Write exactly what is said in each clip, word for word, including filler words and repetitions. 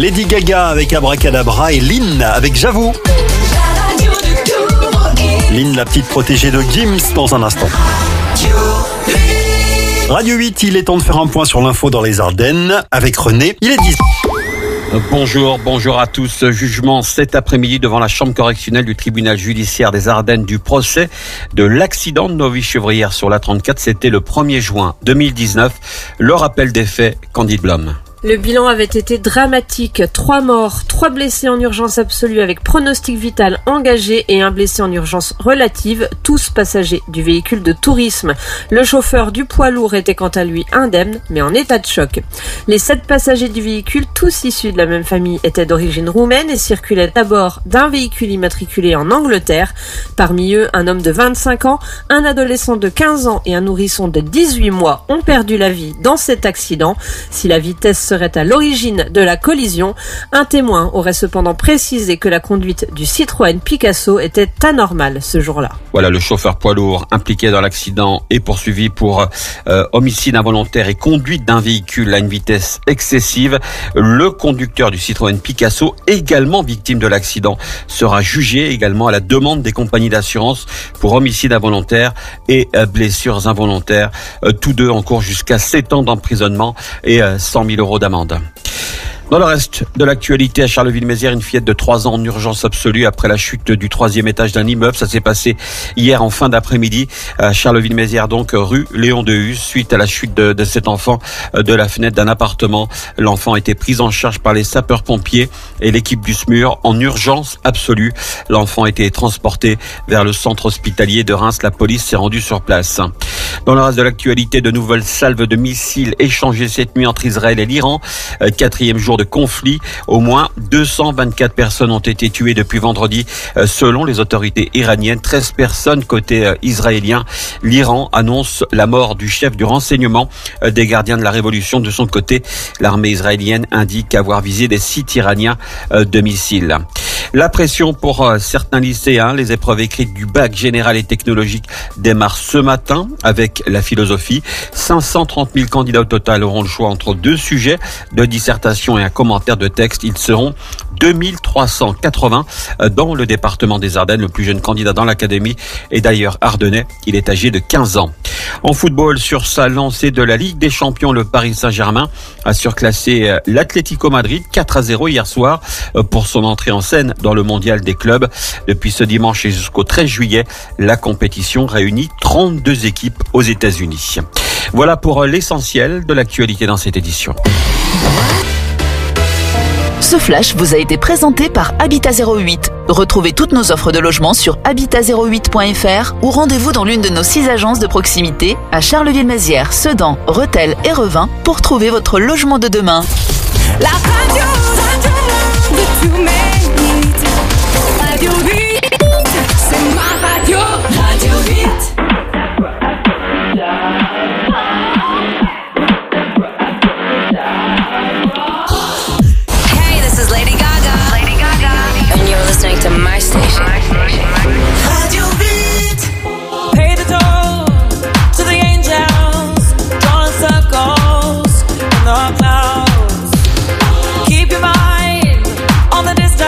Lady Gaga avec Abracadabra et Lynn avec J'avoue. Lynn, la petite protégée de Gims, dans un instant. Radio huit, il est temps de faire un point sur l'info dans les Ardennes avec René. Il est dix. Bonjour, bonjour à tous. Jugement cet après-midi devant la chambre correctionnelle du tribunal judiciaire des Ardennes du procès de l'accident de Novy-Chevrières sur la trente-quatre. C'était le premier juin deux mille dix-neuf. Le rappel des faits, Candide Blom. Le bilan avait été dramatique. Trois morts, trois blessés en urgence absolue avec pronostic vital engagé et un blessé en urgence relative, tous passagers du véhicule de tourisme. Le chauffeur du poids lourd était quant à lui indemne, mais en état de choc. Les sept passagers du véhicule, tous issus de la même famille, étaient d'origine roumaine et circulaient à bord d'un véhicule immatriculé en Angleterre. Parmi eux, un homme de vingt-cinq ans, un adolescent de quinze ans et un nourrisson de dix-huit mois ont perdu la vie dans cet accident. Si la vitesse serait à l'origine de la collision, un témoin aurait cependant précisé que la conduite du Citroën Picasso était anormale ce jour-là. Voilà, le chauffeur poids lourd impliqué dans l'accident est poursuivi pour euh, homicide involontaire et conduite d'un véhicule à une vitesse excessive. Le conducteur du Citroën Picasso, également victime de l'accident, sera jugé également à la demande des compagnies d'assurance pour homicide involontaire et euh, blessures involontaires. Euh, tous deux encourent jusqu'à sept ans d'emprisonnement et euh, cent mille euros d'amende. Dans le reste de l'actualité, à Charleville-Mézières, une fillette de trois ans en urgence absolue après la chute du troisième étage d'un immeuble. Ça s'est passé hier en fin d'après-midi à Charleville-Mézières, donc rue Léon de Hus. Suite à la chute de, de cet enfant de la fenêtre d'un appartement, l'enfant a été pris en charge par les sapeurs-pompiers et l'équipe du S M U R en urgence absolue. L'enfant a été transporté vers le centre hospitalier de Reims. La police s'est rendue sur place. Dans le reste de l'actualité, de nouvelles salves de missiles échangées cette nuit entre Israël et l'Iran. Quatrième jour de conflit. Au moins deux cent vingt-quatre personnes ont été tuées depuis vendredi, selon les autorités iraniennes. treize personnes côté israélien. L'Iran annonce la mort du chef du renseignement des gardiens de la révolution. De son côté, l'armée israélienne indique avoir visé des sites iraniens de missiles. La pression pour certains lycéens, les épreuves écrites du bac général et technologique démarrent ce matin avec la philosophie. cinq cent trente mille candidats au total auront le choix entre deux sujets de dissertation et un commentaire de texte. Ils seront deux mille trois cent quatre-vingts dans le département des Ardennes. Le plus jeune candidat dans l'académie est d'ailleurs ardennais. Il est âgé de quinze ans. En football, sur sa lancée de la Ligue des Champions, le Paris Saint-Germain a surclassé l'Atlético Madrid quatre à zéro hier soir pour son entrée en scène dans le mondial des clubs. Depuis ce dimanche et jusqu'au treize juillet, la compétition réunit trente-deux équipes aux États-Unis. Voilà pour l'essentiel de l'actualité dans cette édition. Ce flash vous a été présenté par Habitat zéro huit. Retrouvez toutes nos offres de logement sur habitat zéro huit point f r ou rendez-vous dans l'une de nos six agences de proximité à Charleville-Mézières, Sedan, Rethel et Revin pour trouver votre logement de demain. La radio, radio de tous mes Radio huit, c'est ma radio, Radio huit. Listening to my station. Radio huit. Pay the toll to the angels, drawing circles in the clouds. Keep your mind on the distance.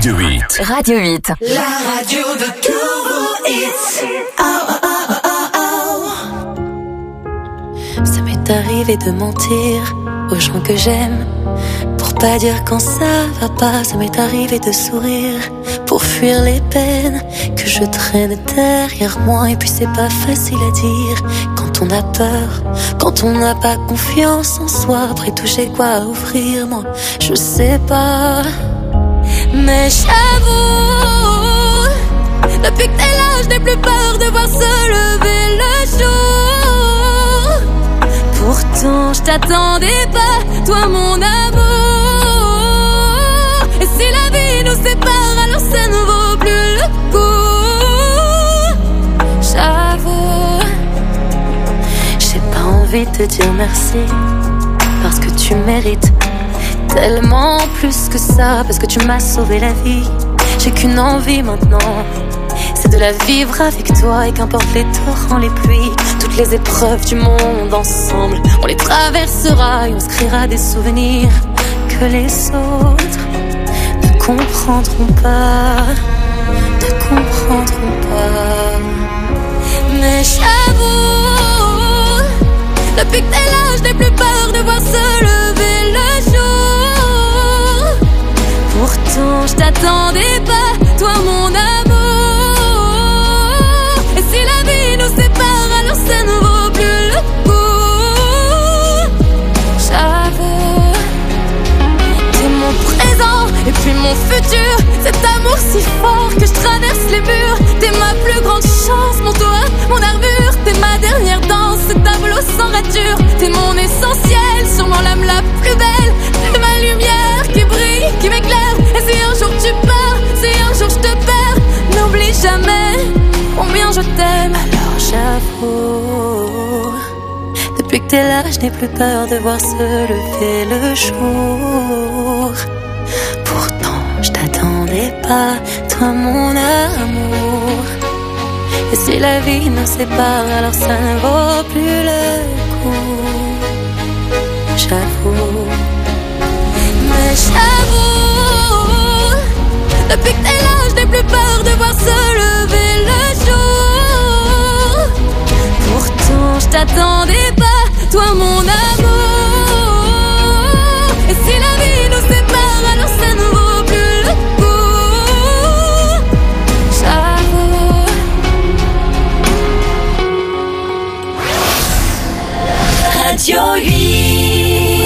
Radio huit. Radio huit. La radio de tous hits. Oh, oh, oh, oh, oh. Ça m'est arrivé de mentir aux gens que j'aime pour pas dire quand ça va pas. Ça m'est arrivé de sourire pour fuir les peines que je traîne derrière moi. Et puis c'est pas facile à dire quand on a peur, quand on n'a pas confiance en soi. Après tout j'ai quoi offrir, moi je sais pas. Mais j'avoue, depuis que t'es là je n'ai plus peur de voir se lever le jour. Pourtant je t'attendais pas, toi mon amour. Et si la vie nous sépare, alors ça ne vaut plus le coup. J'avoue, j'ai pas envie de te dire merci, parce que tu mérites tellement plus que ça, parce que tu m'as sauvé la vie. J'ai qu'une envie maintenant, c'est de la vivre avec toi. Et qu'importe les torrents, les pluies, toutes les épreuves du monde ensemble, on les traversera et on se créera des souvenirs que les autres ne comprendront pas, ne comprendront pas. Mais j'avoue, depuis que t'es là, je n'ai plus peur de voir se lever le jour. Pourtant je t'attendais pas, toi mon amour. Et si la vie nous sépare, alors ça ne vaut plus le coup. J'avoue, t'es mon présent et puis mon futur. Cet amour si fort que je traverse les murs. T'es ma plus grande chance, mon toit, mon armure. T'es ma dernière danse, ce tableau sans rature. T'es mon essentiel, sûrement l'âme la plus belle. T'es ma lumière qui brille, qui m'éclaire. Et si un jour tu pars, si un jour je te perds, n'oublie jamais combien je t'aime. Alors j'avoue, depuis que t'es là, je n'ai plus peur de voir se lever le jour. Pourtant je t'attendais pas, toi mon amour. Et si la vie nous sépare, alors ça ne vaut plus le coup. J'avoue, mais j'avoue, depuis que t'es là, je n'ai plus peur de voir se lever le jour. Pourtant je t'attendais pas, toi mon amour. Et si la vie nous sépare, alors ça ne vaut plus le coup. J'avoue. Radio huit.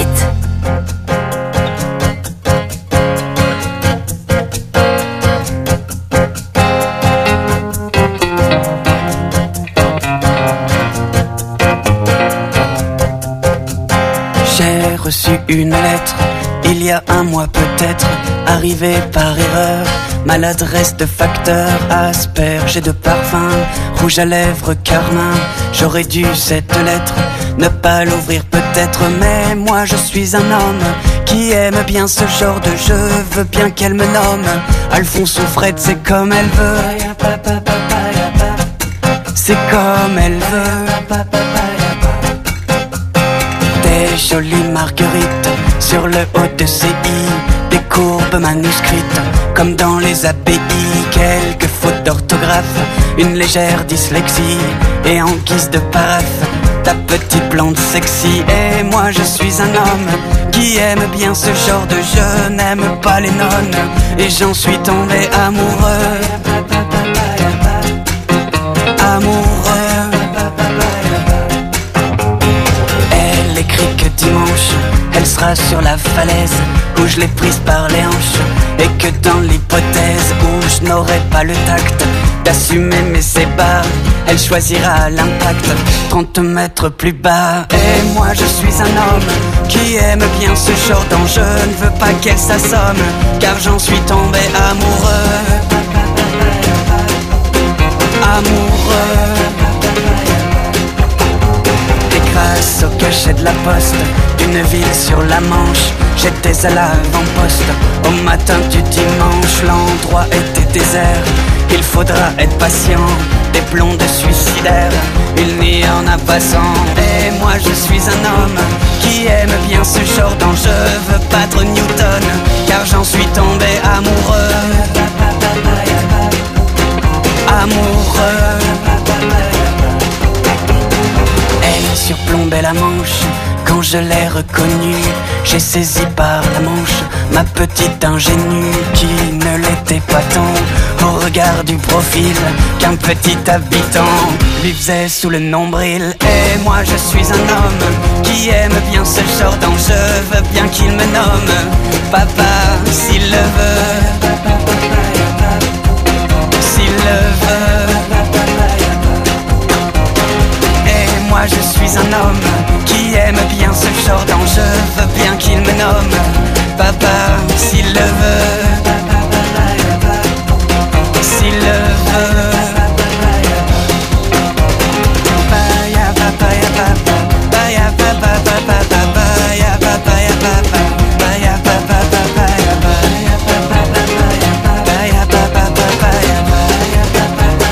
J'ai reçu une lettre, il y a un mois peut-être, arrivée par erreur. Maladresse de facteur, asperge et de parfum, rouge à lèvres, carmin. J'aurais dû cette lettre ne pas l'ouvrir peut-être, mais moi je suis un homme qui aime bien ce genre de jeu. Veux bien qu'elle me nomme Alphonse ou Fred, c'est comme elle veut. C'est comme elle veut. Des jolies marguerites sur le haut de ses i, des courbes manuscrites comme dans les abbayes. Quelques fautes d'orthographe, une légère dyslexie, et en guise de paraphe, ta petite blonde sexy. Et moi je suis un homme qui aime bien ce genre de jeu, n'aime pas les nonnes, et j'en suis tombé amoureux. Amoureux. Elle écrit que dimanche elle sera sur la falaise où je l'ai prise par les hanches, et que dans l'hypothèse où je n'aurai pas le tact d'assumer mes ébats, elle choisira l'impact trente mètres plus bas. Et moi je suis un homme qui aime bien ce genre d'enjeu, ne veux pas qu'elle s'assomme, car j'en suis tombé amoureux. Amoureux. Et grâce au cachet de la poste d'une ville sur la Manche, j'étais à l'avant-poste au matin du dimanche. L'endroit était désert, il faudra être patient. Des blondes suicidaires, il n'y en a pas cent. Et moi je suis un homme qui aime bien ce genre d'enjeu, veux battre Newton, car j'en suis tombé amoureux. heureux. Elle surplombait la Manche. Quand je l'ai reconnue, j'ai saisi par la manche ma petite ingénue qui ne l'était pas tant au regard du profil qu'un petit habitant lui faisait sous le nombril. Et moi je suis un homme qui aime bien ce genre d'enjeu. Je veux bien qu'il me nomme papa s'il le veut, s'il le veut. Et moi je suis un homme qui aime bien ce genre d'enjeu. Je veux bien qu'il me nomme papa s'il le veut, s'il le veut. Baya papa ya papa, baya papa papa papa ya papa ya papa, baya papa papa ya baya papa baya papa papa ya baya papa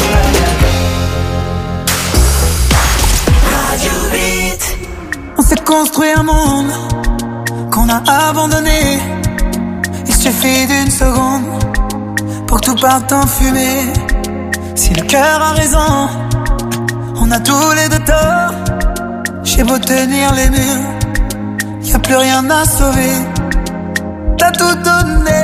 Radio huit. On s'est construit un monde qu'on a abandonné. Il suffit d'une seconde pour que tout parte en fumée. Si le cœur a raison, on a tous les deux tort. J'ai beau tenir les murs, y'a plus rien à sauver. T'as tout donné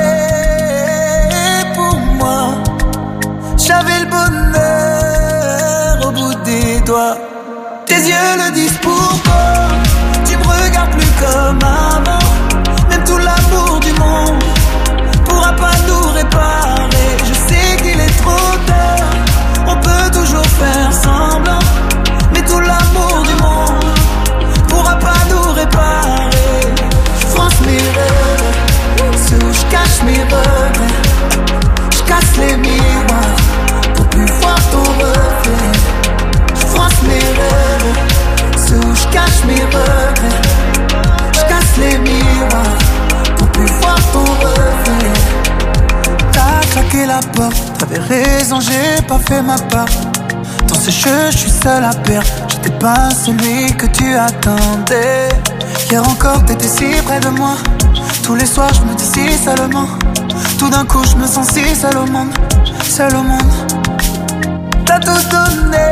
pour moi. J'avais le bonheur au bout des doigts. Tes yeux le disent pourquoi. Tu me regardes plus comme avant. Même tout l'amour du monde pourra pas nous réparer. Je sais qu'il est trop tard. On peut toujours faire semblant, mais tout l'amour du monde pourra pas nous réparer. Je fronce mes rêves, ceux où je cache mes regrets. Je casse les miroirs pour plus voir ton reflet. Je fronce mes rêves, ceux où je cache mes regrets. Je casse les miroirs pour plus voir ton reflet. T'as claqué la porte, t'avais raison, j'ai pas fait ma part. Dans ce jeu, je suis seul à perdre. J'étais pas celui que tu attendais. Hier encore, t'étais si près de moi. Tous les soirs, je me dis si seulement. Tout d'un coup, je me sens si seul au monde, seul au monde. T'as tout donné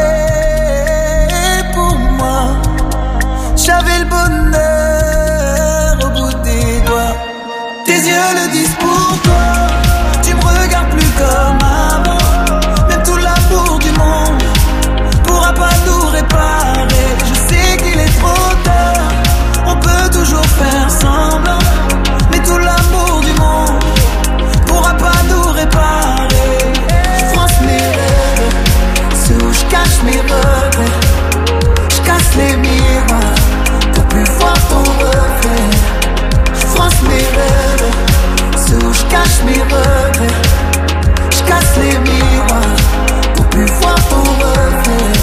pour moi. J'avais le bonheur au bout des doigts. Tes yeux le disent pour toi. Tu me regardes plus comme avant. Même tout l'amour du monde pourra pas nous réparer. Je sais qu'il est trop tard. On peut toujours faire semblant, mais tout l'amour du monde pourra pas nous réparer. Je fronce mes rêves, ceux où je cache mes regrets. Je casse les miroirs pour plus voir ton reflet. Je fronce mes rêves, ceux où je cache mes regrets. Je casse les miroirs pour plus voir ton reflet.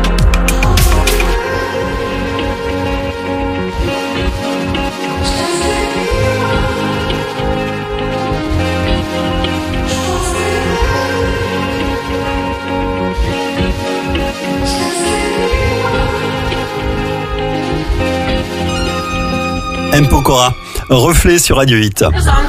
M. Pokora, reflet sur Radio huit.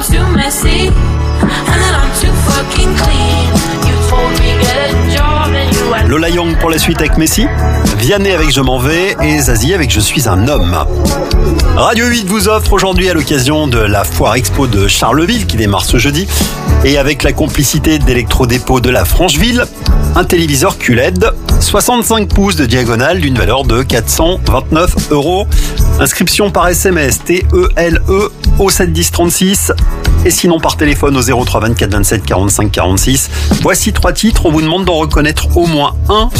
Lola Young pour la suite avec Messi, Vianney avec Je m'en vais et Zazie avec Je suis un homme. Radio huit vous offre aujourd'hui à l'occasion de la foire expo de Charleville qui démarre ce jeudi et avec la complicité d'Electrodépôt de la Francheville, un téléviseur Q L E D soixante-cinq pouces de diagonale d'une valeur de quatre cent vingt-neuf euros. Inscription par S M S T E L E au sept dix trente-six et sinon par téléphone au zéro trois vingt-quatre vingt-sept quarante-cinq quarante-six. Voici trois titres, on vous demande d'en reconnaître au moins un.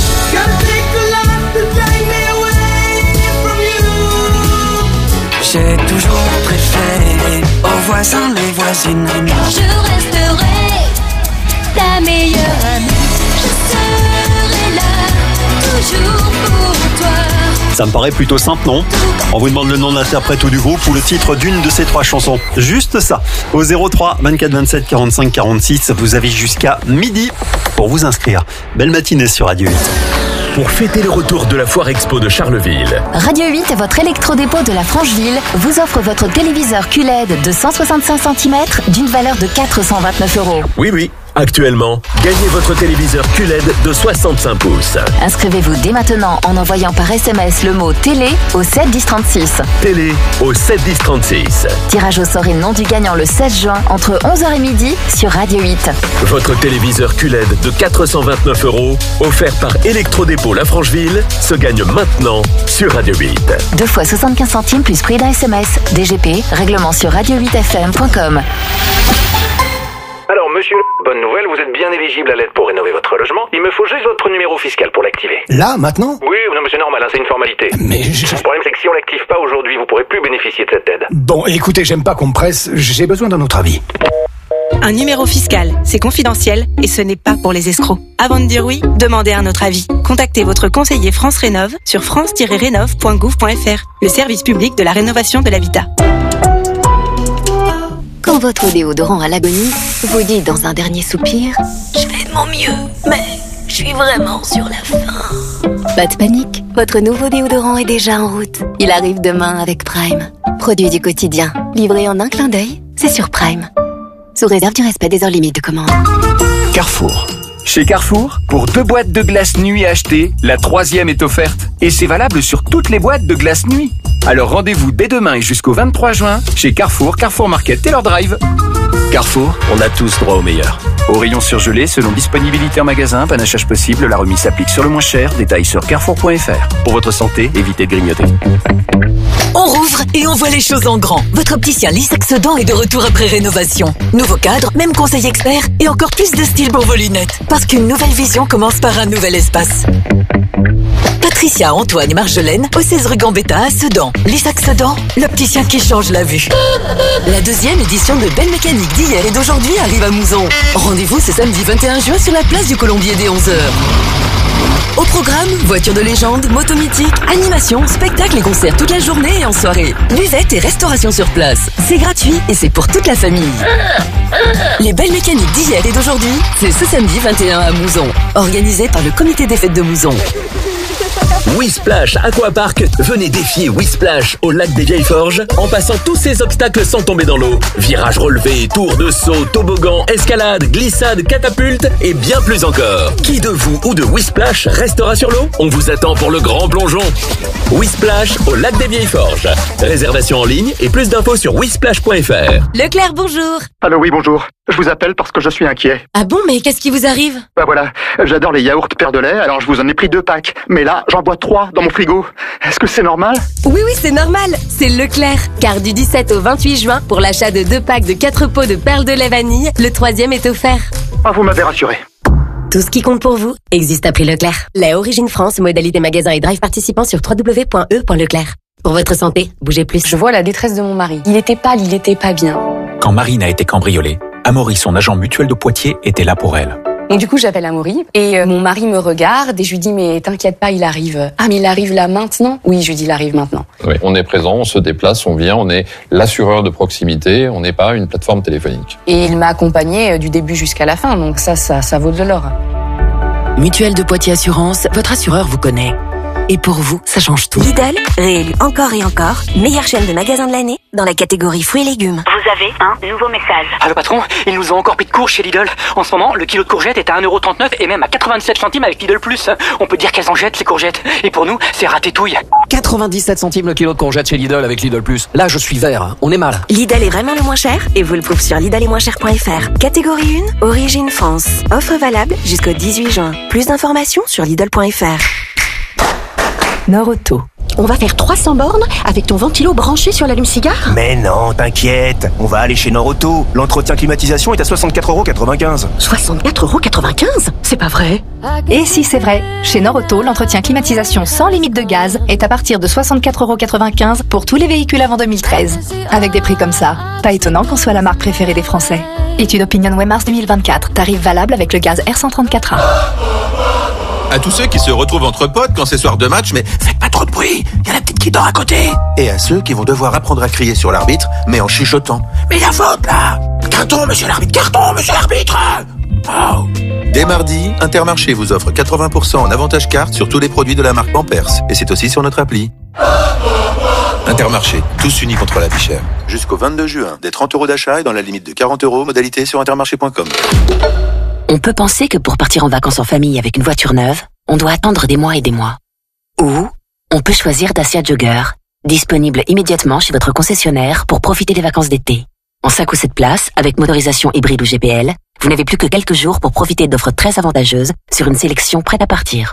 J'ai toujours préféré aux voisins les voisines. Je resterai ta meilleure amie. Je serai là, toujours pour toi. Ça me paraît plutôt simple, non ? On vous demande le nom de l'interprète ou du groupe ou le titre d'une de ces trois chansons. Juste ça. Au zéro trois vingt-quatre vingt-sept quarante-cinq quarante-six, vous avez jusqu'à midi pour vous inscrire. Belle matinée sur Radio huit. Pour fêter le retour de la foire expo de Charleville, Radio huit et votre électrodépôt de la Francheville vous offre votre téléviseur Q L E D de cent soixante-cinq centimètres d'une valeur de quatre cent vingt-neuf euros. oui oui, Actuellement, gagnez votre téléviseur Q L E D de soixante-cinq pouces. Inscrivez-vous dès maintenant en envoyant par S M S le mot télé au sept dix trente-six. Télé au sept dix trente-six. Tirage au sort et nom du gagnant le seize juin entre onze heures et midi sur Radio huit. Votre téléviseur Q L E D de quatre cent vingt-neuf euros, offert par Electrodépôt La Francheville, se gagne maintenant sur Radio huit. Deux fois soixante-quinze centimes plus prix d'un S M S. D G P, règlement sur radio huit f m point com. Alors, monsieur, bonne nouvelle, vous êtes bien éligible à l'aide pour rénover votre logement. Il me faut juste votre numéro fiscal pour l'activer. Là, maintenant ? Oui, non, mais c'est normal, hein, c'est une formalité. Mais je... Le problème, c'est que si on l'active pas aujourd'hui, vous pourrez plus bénéficier de cette aide. Bon, écoutez, j'aime pas qu'on me presse, j'ai besoin d'un autre avis. Un numéro fiscal, c'est confidentiel et ce n'est pas pour les escrocs. Avant de dire oui, demandez un autre avis. Contactez votre conseiller France Rénov sur france tiret rénov point gouv point f r, le service public de la rénovation de l'habitat. Quand votre déodorant à l'agonie vous dit dans un dernier soupir « Je fais de mon mieux, mais je suis vraiment sur la fin ». Pas de panique, votre nouveau déodorant est déjà en route. Il arrive demain avec Prime. Produit du quotidien, livré en un clin d'œil, c'est sur Prime. Sous réserve du respect des heures limites de commande. Carrefour. Chez Carrefour, pour deux boîtes de glace nuit achetées, la troisième est offerte. Et c'est valable sur toutes les boîtes de glace nuit. Alors rendez-vous dès demain et jusqu'au vingt-trois juin chez Carrefour, Carrefour Market Taylor Drive. Carrefour, on a tous droit au meilleur. Au rayon surgelé, selon disponibilité en magasin, panachage possible, la remise s'applique sur le moins cher. Détails sur carrefour point f r. Pour votre santé, évitez de grignoter. On rouvre et on voit les choses en grand. Votre opticien Lissac-Sedan est de retour après rénovation. Nouveau cadre, même conseil expert et encore plus de style pour vos lunettes. Parce qu'une nouvelle vision commence par un nouvel espace. Patricia, Antoine et Marjolaine, au seize rue Gambetta à Sedan. Lissac-Sedan, l'opticien qui change la vue. La deuxième édition de Belle Mécanique d'hier et d'aujourd'hui arrive à Mouzon. Rendez-vous ce samedi vingt et un juin sur la place du Colombier dès onze heures. Au programme, voitures de légende, moto mythique, animation, spectacles et concerts toute la journée et en soirée. Buvette et restauration sur place. C'est gratuit et c'est pour toute la famille. Les Belles Mécaniques d'hier et d'aujourd'hui, c'est ce samedi vingt et un à Mouzon. Organisé par le comité des fêtes de Mouzon. Whisplash Aquapark, venez défier Whisplash au lac des Vieilles Forges en passant tous ces obstacles sans tomber dans l'eau. Virages relevés, tours de saut, toboggan, escalade, glissade, catapulte et bien plus encore. Qui de vous ou de Whisplash restera sur l'eau? On vous attend pour le grand plongeon. Whisplash au lac des Vieilles Forges. Réservation en ligne et plus d'infos sur whisplash point f r. Leclerc, bonjour. Allô, oui, bonjour. Je vous appelle parce que je suis inquiet. Ah bon, mais qu'est-ce qui vous arrive? Bah voilà, j'adore les yaourts Père de lait, alors je vous en ai pris deux packs. Mais là, j'en bois trois dans mon frigo. Est-ce que c'est normal? Oui, oui, c'est normal. C'est Leclerc. Car du dix-sept au vingt-huit juin, pour l'achat de deux packs de quatre pots de perles de lait vanille, le troisième est offert. Ah, vous m'avez rassuré. Tout ce qui compte pour vous existe à prix Leclerc. Lait Origine France, modalité magasin et drive participant sur w w w point e point leclerc. Pour votre santé, bougez plus. Je vois la détresse de mon mari. Il était pâle, il était pas bien. Quand Marine a été cambriolée, Amaury, son agent mutuel de Poitiers, était là pour elle. Et du coup, j'appelle Amaury et euh, mon mari me regarde et je lui dis mais t'inquiète pas, il arrive. Ah mais il arrive là maintenant? Oui, je lui dis il arrive maintenant. Oui, on est présent, on se déplace, on vient, on est l'assureur de proximité, on n'est pas une plateforme téléphonique. Et il m'a accompagné du début jusqu'à la fin, donc ça, ça, ça vaut de l'or. Mutuelle de Poitiers Assurance, votre assureur vous connaît. Et pour vous, ça change tout. Lidl, réélu encore et encore, meilleure chaîne de magasins de l'année dans la catégorie fruits et légumes. Vous avez un nouveau message. Allô patron, ils nous ont encore pris de courge chez Lidl. En ce moment, le kilo de courgettes est à un euro trente-neuf et même à quatre-vingt-dix-sept centimes avec Lidl Plus. On peut dire qu'elles en jettent les courgettes. Et pour nous, c'est ratétouille. quatre-vingt-dix-sept centimes le kilo de courgettes chez Lidl avec Lidl Plus. Là, je suis vert, on est mal. Lidl est vraiment le moins cher et vous le trouvez sur lidl et moins cher point f r. Catégorie un, Origine France. Offre valable jusqu'au dix-huit juin. Plus d'informations sur lidl point f r. Nord-Auto. On va faire trois cents bornes avec ton ventilo branché sur l'allume-cigare? Mais non, t'inquiète, on va aller chez Nord-Auto. L'entretien climatisation est à soixante-quatre euros quatre-vingt-quinze. soixante-quatre euros quatre-vingt-quinze? C'est pas vrai. Et si c'est vrai, chez Nord-Auto, l'entretien climatisation sans limite de gaz est à partir de soixante-quatre euros quatre-vingt-quinze pour tous les véhicules avant deux mille treize. Avec des prix comme ça, pas étonnant qu'on soit la marque préférée des Français. Étude Opinion Way Mars deux mille vingt-quatre, tarif valable avec le gaz R cent trente-quatre A. À tous ceux qui se retrouvent entre potes quand c'est soir de match, mais faites pas trop de bruit, il y a la petite qui dort à côté. Et à ceux qui vont devoir apprendre à crier sur l'arbitre, mais en chuchotant. Mais la faute là! Carton, monsieur l'arbitre, carton, monsieur l'arbitre! Oh. Dès mardi, Intermarché vous offre quatre-vingts pour cent en avantage carte sur tous les produits de la marque Pampers. Et c'est aussi sur notre appli. Intermarché, tous unis contre la vie chère. Jusqu'au vingt-deux juin, des trente euros d'achat et dans la limite de quarante euros, modalité sur intermarché point com. On peut penser que pour partir en vacances en famille avec une voiture neuve, on doit attendre des mois et des mois. Ou on peut choisir Dacia Jogger, disponible immédiatement chez votre concessionnaire pour profiter des vacances d'été. En cinq ou sept places, avec motorisation hybride ou G P L, vous n'avez plus que quelques jours pour profiter d'offres très avantageuses sur une sélection prête à partir.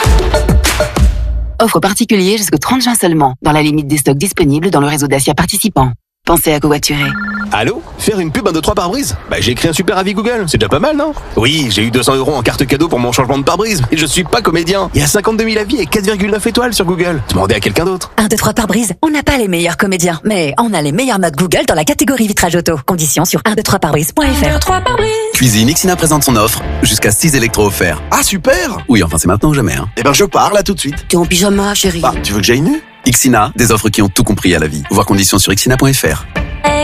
Offre particulier jusqu'au trente juin seulement, dans la limite des stocks disponibles dans le réseau Dacia participant. Pensez à covoiturer. Allô? Faire une pub un deux trois pare-brise? Bah j'ai écrit un super avis Google, c'est déjà pas mal, non? Oui, j'ai eu deux cents euros en carte cadeau pour mon changement de pare-brise, mais je suis pas comédien. Il y a cinquante-deux mille avis et quatre virgule neuf étoiles sur Google. Demandez à quelqu'un d'autre. un, deux, trois pare-brise, on n'a pas les meilleurs comédiens, mais on a les meilleures notes Google dans la catégorie vitrage auto. Conditions sur un deux trois pare-brise point f r. Cuisine Ixina présente son offre, jusqu'à six électros offerts. Ah super! Oui, enfin c'est maintenant ou jamais. Hein. Eh ben je pars là tout de suite. T'es en pyjama, chérie. Bah, tu veux que j'aille nu? Ixina, des offres qui ont tout compris à la vie. Voir conditions sur ixina point f r.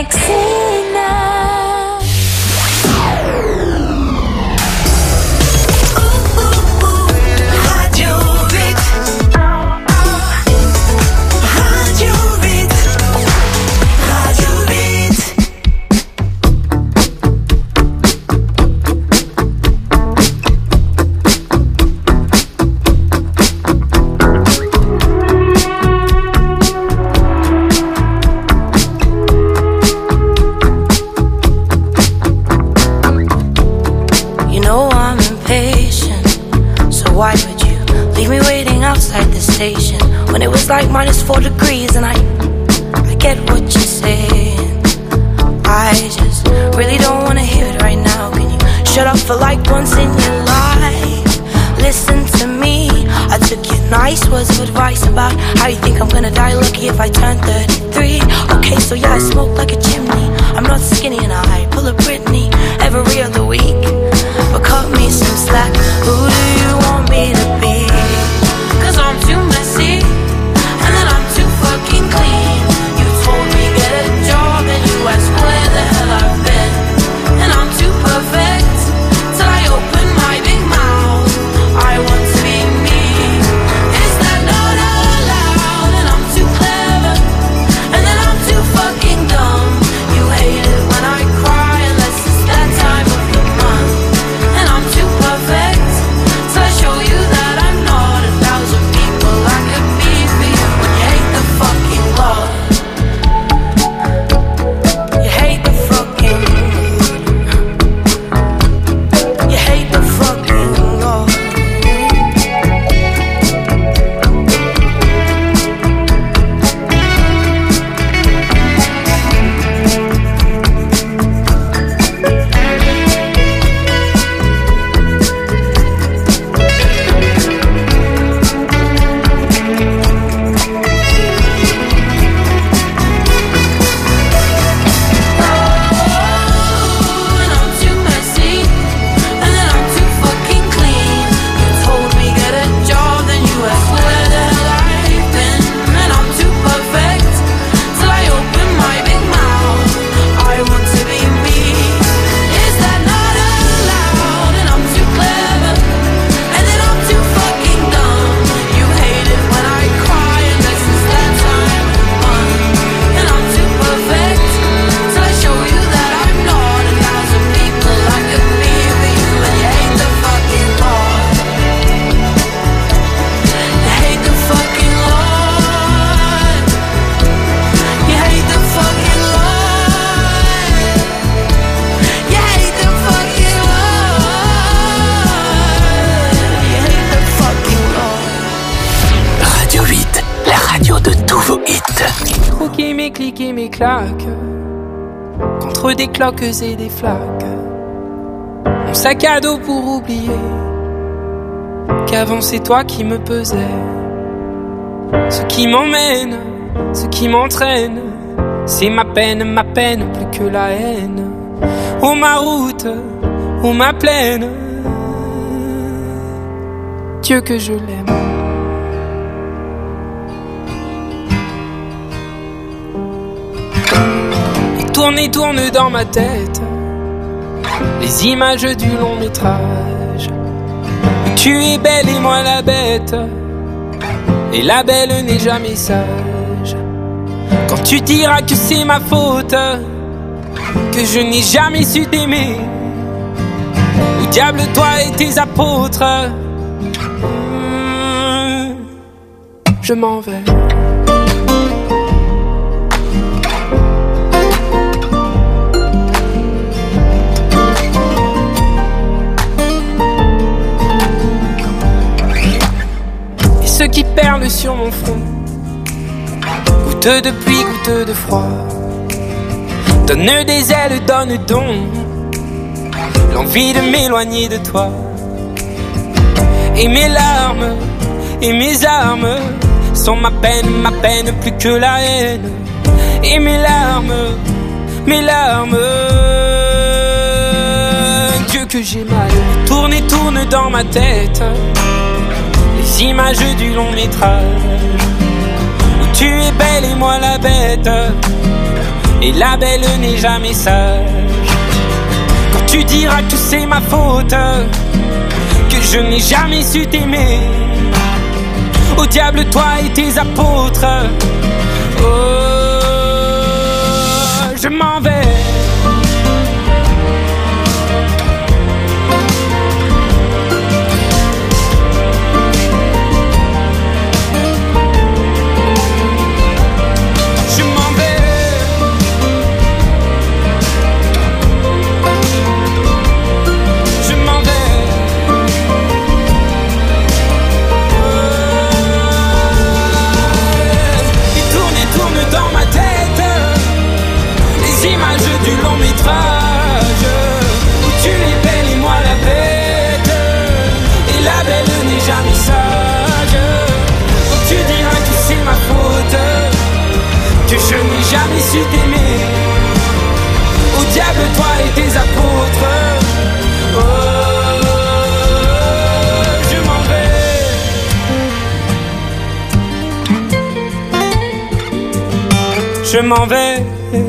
When it was like minus four degrees and I I get what you're saying. I just really don't wanna hear it right now. Can you shut up for like once in your life? Listen to me. I took your nice words of advice about how you think I'm gonna die lucky if I turn thirty-three. Okay, so yeah, I smoke like a chimney. I'm not skinny and I pull a Britney every other week. But cut me some slack. Who do you want me to be? Cause I'm too messy, and then I'm too fucking clean. You told me get a job and you asked where the hell I've been. And I'm too perfect, till I open my big mouth. I want to be me. Is that not allowed? And I'm too clever, and then I'm too fucking dumb. You hate it when I cry unless it's that time of the month. And I'm too perfect, till I show you that I'm not a thousand people I could be for you. When you hate the fucking love, you hate the fucking, you hate the fucking love. And I'm too messy, and then I'm too fucking clean. You told me get a job, then you asked where the hell I've been. And I'm too perfect, till I open my big mouth. I want to be me. Is that not allowed? And I'm too clever, and then I'm too fucking dumb. You hate it when I cry unless it's that time of the month. And I'm too perfect, till I show you that I'm not a thousand people I could be for you. And you hate the fucking law. You hate the fucking law. You hate the fucking law. You hate the fucking law. You hate the fucking law. Radio huit, la radio de tous vos hits. Croquer mes clics et mes claques contre des cloques et des flaques. Mon sac à dos pour oublier qu'avant c'est toi qui me pesais. Ce qui m'emmène, ce qui m'entraîne, c'est ma peine, ma peine plus que la haine. Oh ma route, oh ma plaine, Dieu que je l'aime. Tourne et tourne dans ma tête les images du long métrage. Tu es belle et moi la bête, et la belle n'est jamais sage. Quand tu diras que c'est ma faute, que je n'ai jamais su t'aimer, ou diable toi et tes apôtres. Mmh, je m'en vais. Et ceux qui perlent sur mon front, goutteux de pluie, goutteux de froid, donne des ailes, donne donc l'envie de m'éloigner de toi. Et mes larmes, et mes armes sont ma peine, ma peine plus que la haine. Et mes larmes, mes larmes, Dieu que j'ai mal. Tourne et tourne dans ma tête les images du long métrage où tu es belle et moi la bête. Et la belle n'est jamais sage. Quand tu diras que c'est ma faute, que je n'ai jamais su t'aimer, au diable toi et tes apôtres. Oh, je m'en vais. Du long métrage où tu es belle et moi la bête. Et la belle n'est jamais sage. Quand tu diras que c'est ma faute, que je n'ai jamais su t'aimer, au diable toi et tes apôtres. Oh, je m'en vais. Je m'en vais.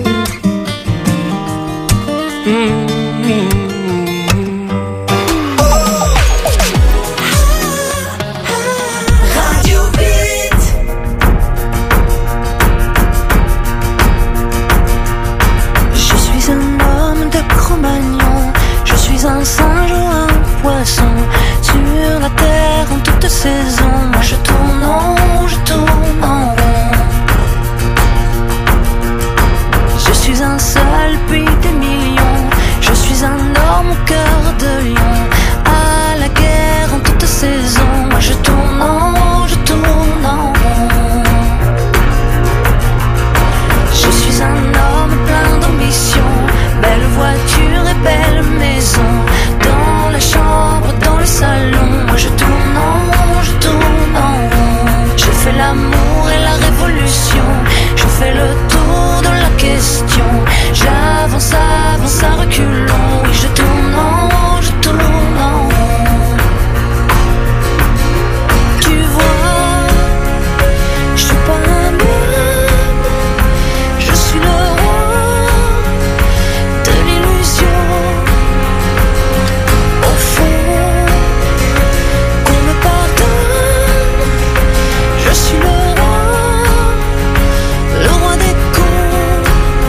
Radio Beat. Je suis un homme de Cro-Magnon, je suis un singe ou un poisson sur la terre en toute saison. Moi je tourne en rond, je tourne en rond. Je suis un seul puis des millions. Je suis un homme au cœur de lion, à la guerre en toute saison. Moi je tourne en rond, je tourne en rond. Je suis un homme plein d'ambition, belle voiture et belle maison, dans la chambre, dans le salon. Moi je tourne en rond, je tourne en rond. Je fais l'amour et la révolution, je fais le tour de la question. J'avance, avance à reculons. Oui, je tourne en rond, je tourne en rond. Tu vois, je suis pas un homme, je suis le roi de l'illusion. Au fond, qu'on me pardonne, je suis le roi, le roi des cons.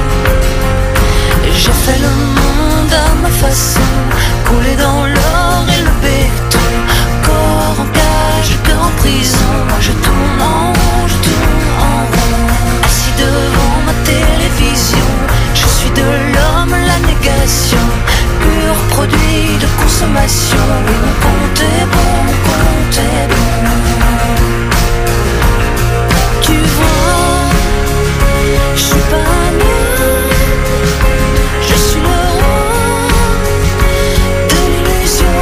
J'ai fait le monde à ma façon, coulé dans l'or et le béton, corps en cage, cœur en prison. Moi je tourne en rond, je tourne en rond. Assis devant ma télévision, je suis de l'homme la négation, pur produit de consommation. Oui, mon compte est bon, mon compte est bon. Tu vois, je suis pas un homme, je suis le roi de l'illusion.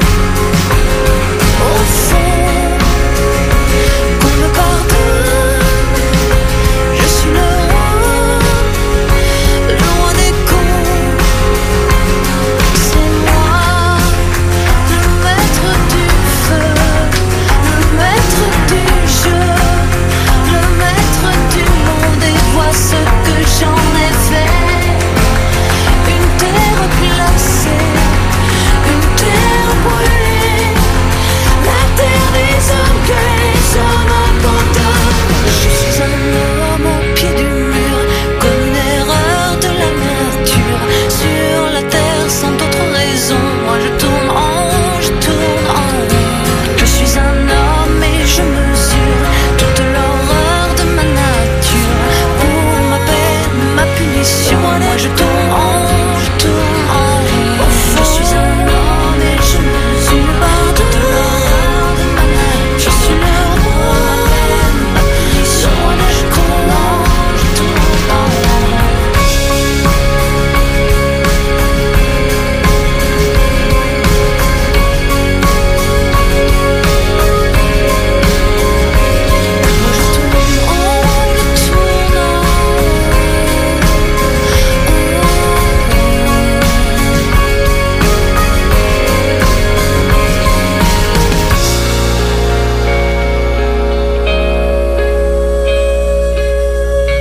Au fond, qu'on me pardonne, je suis le roi, le roi des cons. C'est moi, le maître.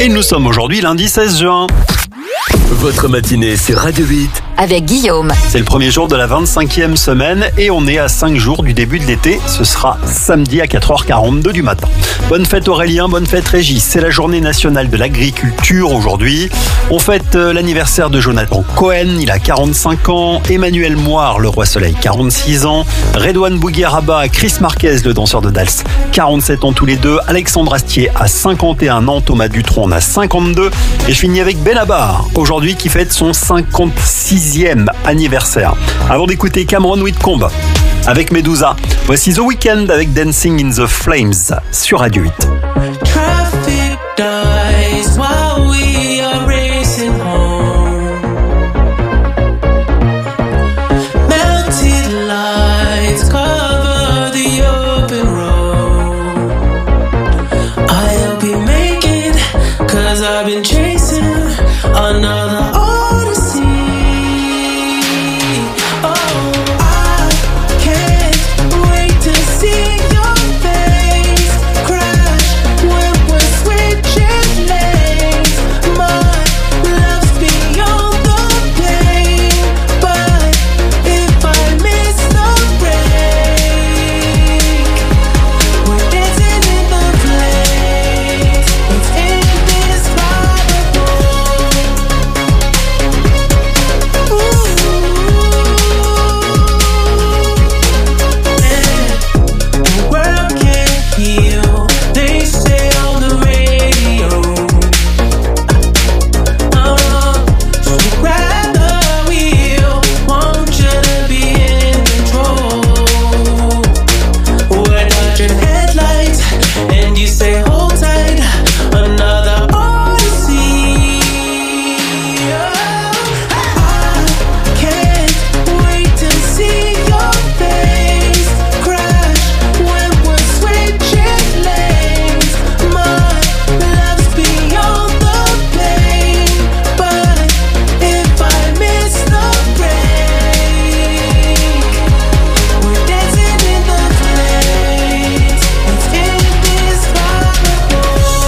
nous sommes aujourd'hui lundi seize juin. Votre matinée sur Radio huit. Avec Guillaume. C'est le premier jour de la vingt-cinquième semaine et on est à cinq jours du début de l'été. Ce sera samedi à quatre heures quarante-deux du matin. Bonne fête Aurélien, bonne fête Régis. C'est la journée nationale de l'agriculture aujourd'hui. On fête l'anniversaire de Jonathan Cohen, il a quarante-cinq ans. Emmanuel Moire, le roi soleil, quarante-six ans. Redouane Bougueraba, Chris Marquez, le danseur de Dals, quarante-sept ans tous les deux. Alexandre Astier a cinquante et un ans. Thomas Dutronc en a cinquante-deux. Et je finis avec Benabar, aujourd'hui qui fête son cinquante-sixième anniversaire. Avant d'écouter Cameron Whitcomb avec Medusa, voici The Weeknd avec Dancing in the Flames sur Radio huit. Traffic dies while we are racing home. Melted lights cover the open road. I'll be making, cause I've been chasing another odyssey. Oh, I can't wait to see your face crash when we're switching lanes. My love's beyond the pain, but if I miss the break, we're dancing in the flames. It's indescribable. The world can't heal, they say on the radio. Uh, so grab the wheel, want you to be in control. We're dodging headlights, and you say hold tight, another odyssey. I can't wait to see your face crash when we're switching lanes. My love's beyond the pain, but if I miss the break, we're dancing in the flames. It's indescribable.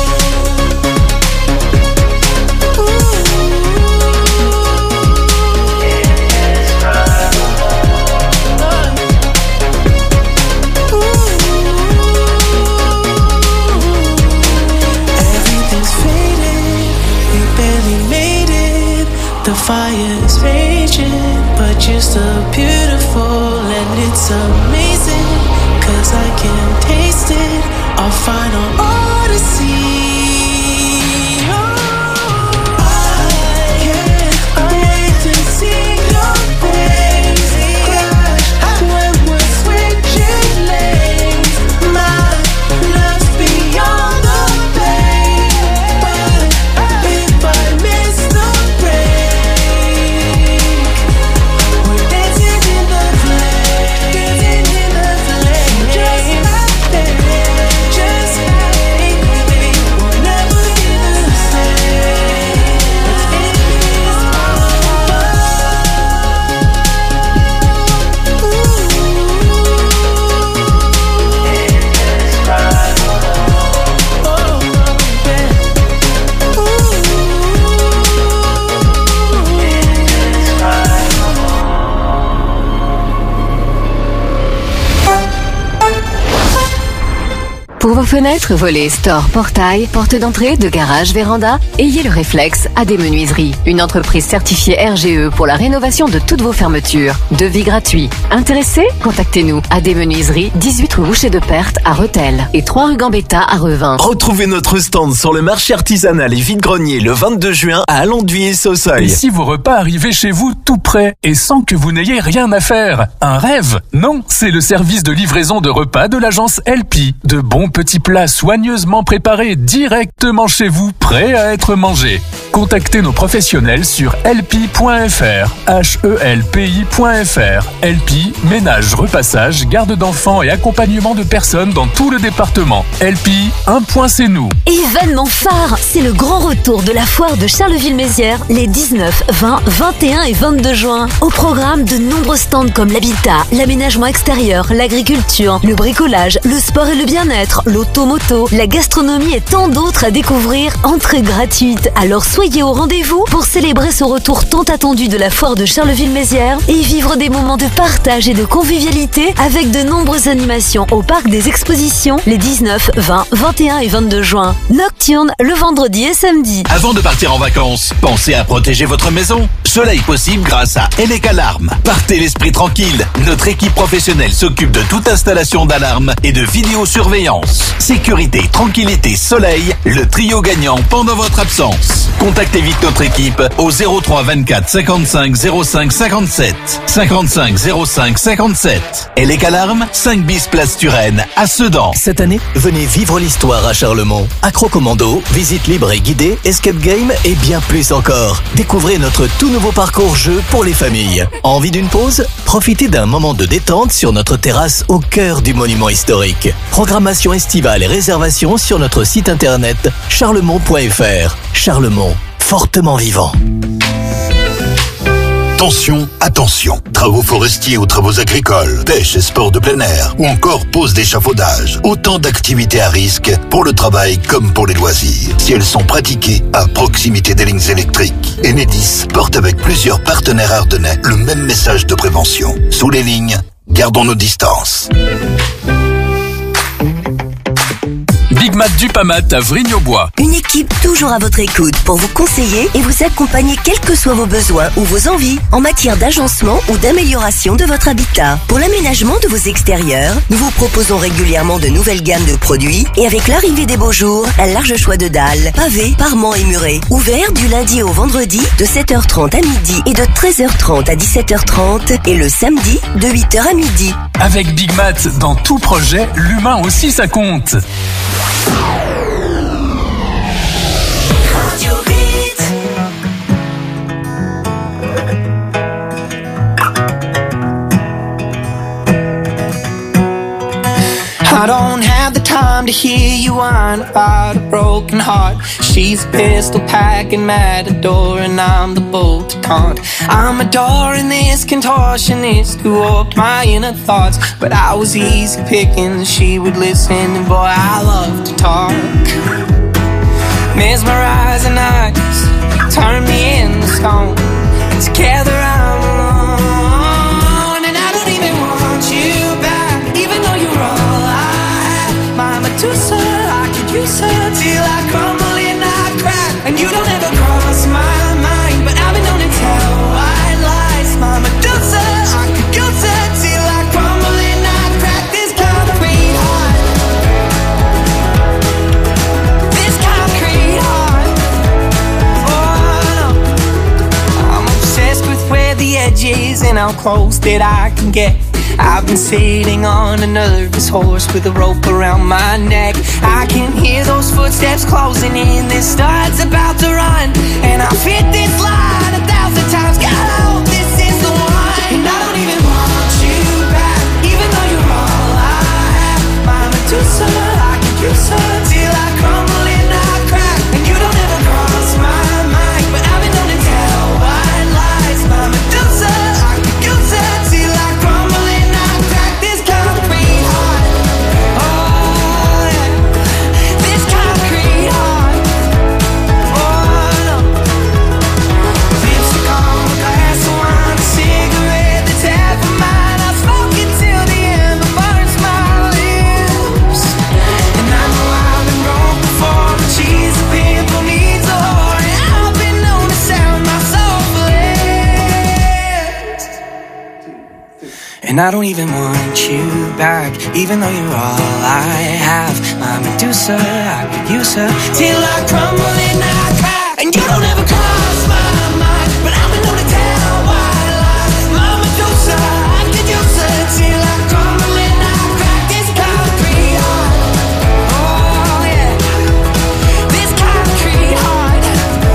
Everything's faded, we barely made it. The fire's raging, but you're still beautiful, and it's amazing, cause I can taste it. Our final odyssey. I can't wait to see your face crash when we're switching lanes. My love's beyond the pain, but if I miss the break, we're dancing in the flames, dancing in the flames. Just like that, just like we'll never be the same. Pour vos fenêtres, volets, stores, portails, portes d'entrée, de garage, véranda, ayez le réflexe A D Menuiseries, une entreprise certifiée R G E pour la rénovation de toutes vos fermetures. Devis gratuit. Intéressé? Contactez-nous. A D Menuiseries, dix-huit rue Boucher de Perthes à Rethel et trois rue Gambetta à Revin. Retrouvez notre stand sur le marché artisanal et vide-grenier le vingt-deux juin à Allenduy et Sauseuil. Et si vos repas arrivaient chez vous tout près et sans que vous n'ayez rien à faire? Un rêve? Non, c'est le service de livraison de repas de l'agence L P. De bons petits plats soigneusement préparés directement chez vous, prêts à être mangés. Contactez nos professionnels sur L P point F R, H E L P I point F R. L P, ménage, repassage, garde d'enfants et accompagnement de personnes dans tout le département. L P, un point c'est nous. Événement phare, c'est le grand retour de la foire de Charleville-Mézières les dix-neuf, vingt, vingt et un et vingt-deux juin. Au programme, de nombreux stands comme l'habitat, l'aménagement extérieur, l'agriculture, le bricolage, le sport et le bien-être, l'automoto, la gastronomie et tant d'autres à découvrir. Entrée gratuite. Alors soyez au rendez-vous pour célébrer ce retour tant attendu de la foire de Charleville-Mézières et vivre des moments de partage et de convivialité avec de nombreuses animations au parc des expositions les dix-neuf, vingt, vingt et un et vingt-deux juin. Nocturne le vendredi et samedi. Avant de partir en vacances, pensez à protéger votre maison. Cela est possible grâce à Elec Alarme. Partez l'esprit tranquille. Notre équipe professionnelle s'occupe de toute installation d'alarme et de vidéosurveillance. Sécurité, tranquillité, soleil, le trio gagnant pendant votre absence. Contactez vite notre équipe au zéro trois vingt-quatre cinquante-cinq zéro cinq cinquante-sept. cinquante-cinq zéro cinq cinquante-sept. Elec Alarme, cinq bis place Turenne, à Sedan. Cette année, venez vivre l'histoire à Charlemont. Accro commando, visite libre et guidée, escape game et bien plus encore. Découvrez notre tout nouveau parcours jeu pour les familles. Envie d'une pause? Profitez d'un moment de détente sur notre terrasse au cœur du monument historique. Programmation estivale et réservation sur notre site internet charlemont point f r. Charlemont, fortement vivant. Attention, attention. Travaux forestiers ou travaux agricoles, pêche et sport de plein air, ou encore pose d'échafaudage. Autant d'activités à risque pour le travail comme pour les loisirs. Si elles sont pratiquées à proximité des lignes électriques. Enedis porte avec plusieurs partenaires ardennais le même message de prévention. Sous les lignes, gardons nos distances. Big Mat Dupamat à Vrigne-aux-Bois. Une équipe toujours à votre écoute pour vous conseiller et vous accompagner quels que soient vos besoins ou vos envies en matière d'agencement ou d'amélioration de votre habitat. Pour l'aménagement de vos extérieurs, nous vous proposons régulièrement de nouvelles gammes de produits et avec l'arrivée des beaux jours, un large choix de dalles, pavés, parements et murets. Ouvert du lundi au vendredi de sept heures trente à midi et de treize heures trente à dix-sept heures trente et le samedi de huit heures à midi. Avec Big Mat, dans tout projet, l'humain aussi ça compte. I don't have the time to hear you whine about a broken heart. She's a pistol packing matador and I'm the bull to taunt. I'm adoring this contortionist who warped my inner thoughts, but I was easy picking, she would listen, and boy I love to talk. Mesmerizing eyes turn me into stone, and together I'm alone, and I don't even want you back, even though you're all I have. My Medusa, I could use her till I crumble and I crack, and you don't ever cross my mind, but I've been known to tell white lies. My Medusa, I could use her till I crumble and I crack. This concrete heart, this concrete heart. Oh no, I'm obsessed with where the edge is and how close that I can get. I've been sitting on a nervous horse with a rope around my neck. I can hear those footsteps closing in, this star's about to run, and I've hit this line a thousand times. God, I hope this is the one, and I don't even want you back, even though you're all I have. My Medusa, I could use her till I crumble and I crack, and you don't ever cross my mind, but I've been known to tell white lies. My Medusa, I could use her till I crumble and I crack. This concrete heart, oh yeah, this concrete heart, oh no. Lipstick on a glass of wine, a cigarette that's half of mine. I smoke it till the end, but burns my lips. And I know I've been wrong before, but she's a pimple needs a whore, and I've been known to sound my soul for lips. And I don't even want you back, even though you're all I have. My Medusa, I could use her till I crumble and I crack, and you don't ever cross my mind, but I've been known to tell white lies. My Medusa, I could use her till I crumble and I crack. This concrete heart, oh yeah, this concrete heart,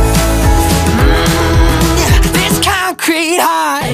mm, yeah, this concrete heart.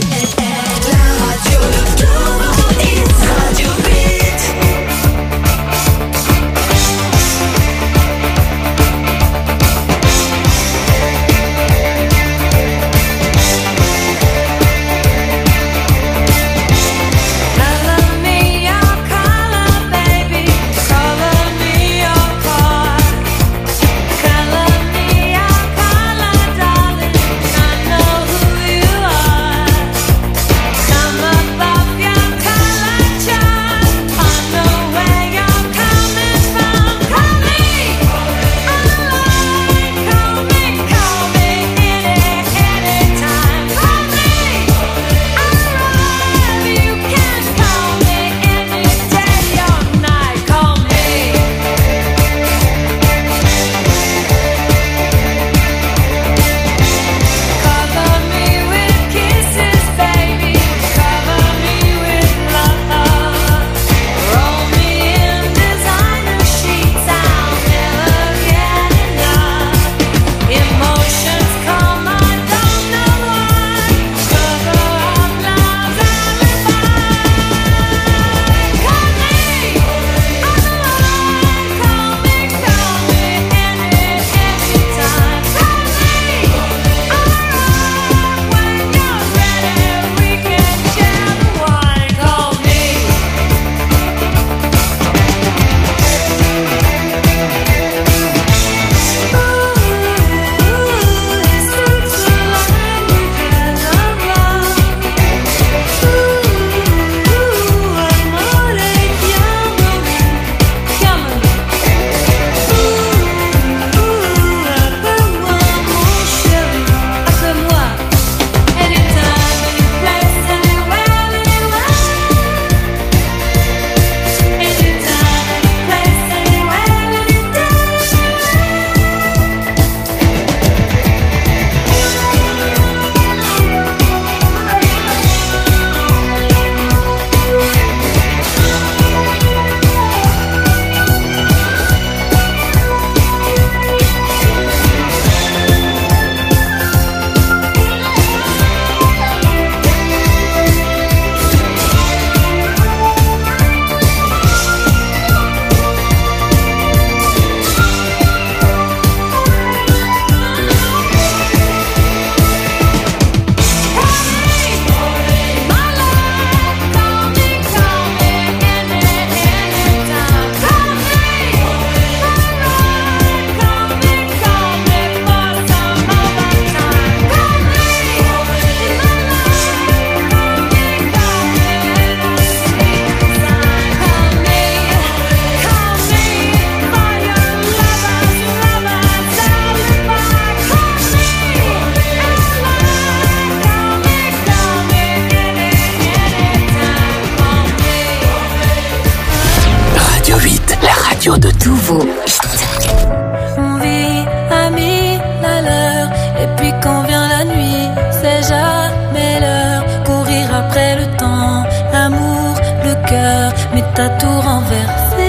radio de tous vos hits. On vit à mille à l'heure, et puis quand vient la nuit, c'est jamais l'heure. Courir après le temps, l'amour, le cœur, mais t'as tout renversé.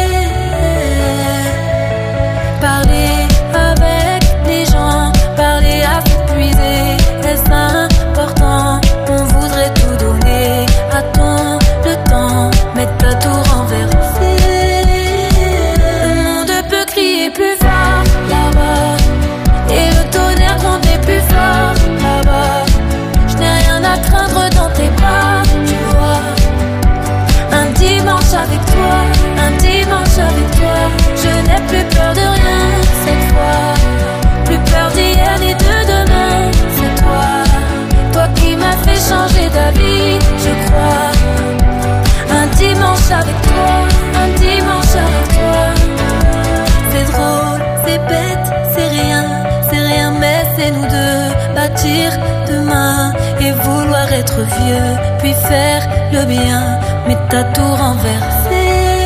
Parler avec les gens, parler à s'épuiser, est-ce important? On voudrait tout donner, attends le temps, mais t'as tout renversé. Le monde peut crier plus fort là-bas, et le tonnerre gronder plus fort là-bas. Je n'ai rien à craindre dans tes bras, tu vois. Un dimanche avec toi, un dimanche avec toi, je n'ai plus peur de rien cette fois. Plus peur d'hier ni de demain, c'est toi. Toi qui m'as fait changer d'avis, je crois. Un dimanche avec toi, un dimanche avec toi. C'est drôle, c'est bête, c'est rien, c'est rien, mais c'est nous deux. Bâtir demain et vouloir être vieux, puis faire le bien, mais t'as tout renversé.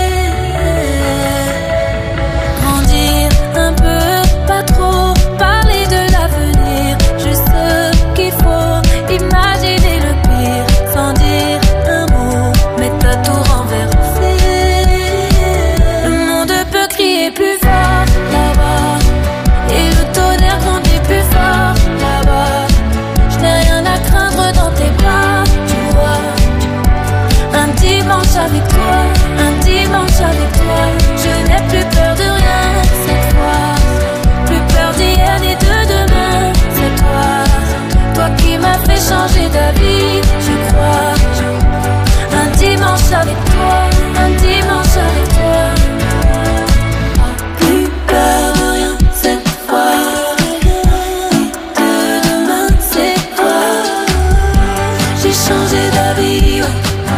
Grandir un peu, pas trop, parler de l'avenir, juste ce qu'il faut, imaginer le pire, sans dire un mot, mais t'as tout renversé. Le monde peut crier plus fort là-bas, et le tonnerre grandit plus fort là-bas. Je n'ai rien à craindre dans tes bras, tu vois. Un dimanche avec toi, un dimanche avec toi, je n'ai plus peur de rien cette fois. Plus peur d'hier ni de demain, c'est toi. Toi qui m'as fait changer d'avis, je crois. Un dimanche avec toi, un dimanche avec toi. Plus peur de rien cette fois. De demain, c'est toi. J'ai changé d'avis, ouais.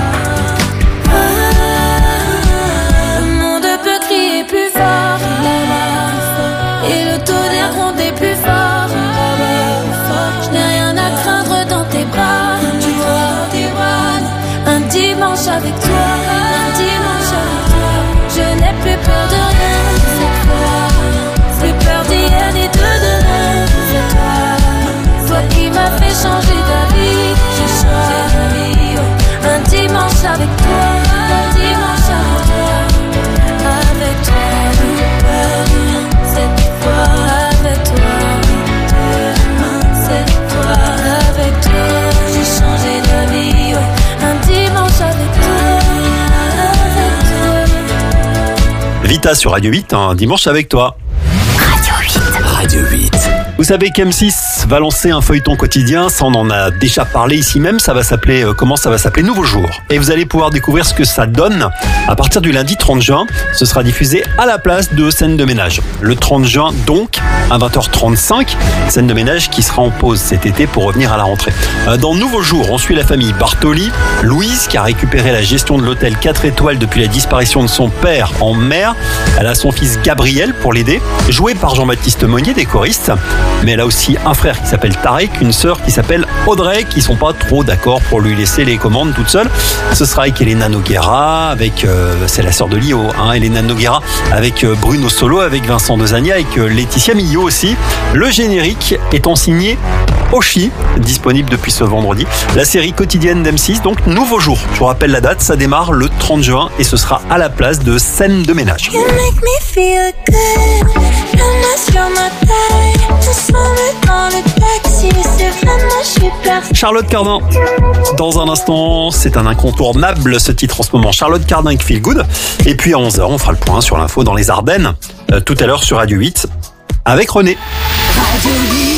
Le monde peut crier plus fort là-bas, et le tonnerre gronder plus fort là-bas. Je n'ai rien à craindre dans tes bras, tu vois. Un dimanche avec toi, un dimanche avec toi, je n'ai plus peur de rien cette fois. Plus peur d'hier ni de demain, c'est toi. Toi qui m'as fait changer d'avis, j'ai changé d'avis, ouais. Un dimanche avec toi, un dimanche avec toi. Avec toi, plus peur de rien cette fois. Avec toi, demain c'est toi. Avec toi, j'ai changé d'avis, ouais. Un dimanche avec toi, avec toi. Vita sur Radio huit, un dimanche avec toi. Radio huit. Radio huit. Vous savez qu'M six va lancer un feuilleton quotidien, ça on en a déjà parlé ici même, ça va s'appeler, euh, comment ça va s'appeler Nouveau Jour. Et vous allez pouvoir découvrir ce que ça donne à partir du lundi trente juin. Ce sera diffusé à la place de Scène de ménage. Le trente juin donc, à vingt heures trente-cinq, Scène de ménage qui sera en pause cet été pour revenir à la rentrée. Euh, dans Nouveau Jour, on suit la famille Bartoli, Louise qui a récupéré la gestion de l'hôtel quatre étoiles depuis la disparition de son père en mer. Elle a son fils Gabriel pour l'aider, joué par Jean-Baptiste Monnier, des choristes. Mais elle a aussi un frère qui s'appelle Tarek, une sœur qui s'appelle Audrey, qui sont pas trop d'accord pour lui laisser les commandes toute seule. Ce sera avec Elena Noguera, avec euh, c'est la sœur de Lio, hein, Elena Noguera, avec euh, Bruno Solo, avec Vincent Dezania, avec euh, Laetitia Millot aussi. Le générique étant signé Oshi, disponible depuis ce vendredi. La série quotidienne d'M six, donc Nouveau Jour. Je vous rappelle la date, ça démarre le trente juin et ce sera à la place de Scène de ménage. You make me feel good, unless you're my type. Dans le taxi, c'est vraiment super. Charlotte Cardin, dans un instant, c'est un incontournable ce titre en ce moment. Charlotte Cardin avec Feel Good. Et puis à onze heures, on fera le point sur l'info dans les Ardennes, euh, tout à l'heure sur Radio huit, avec René. Radio huit.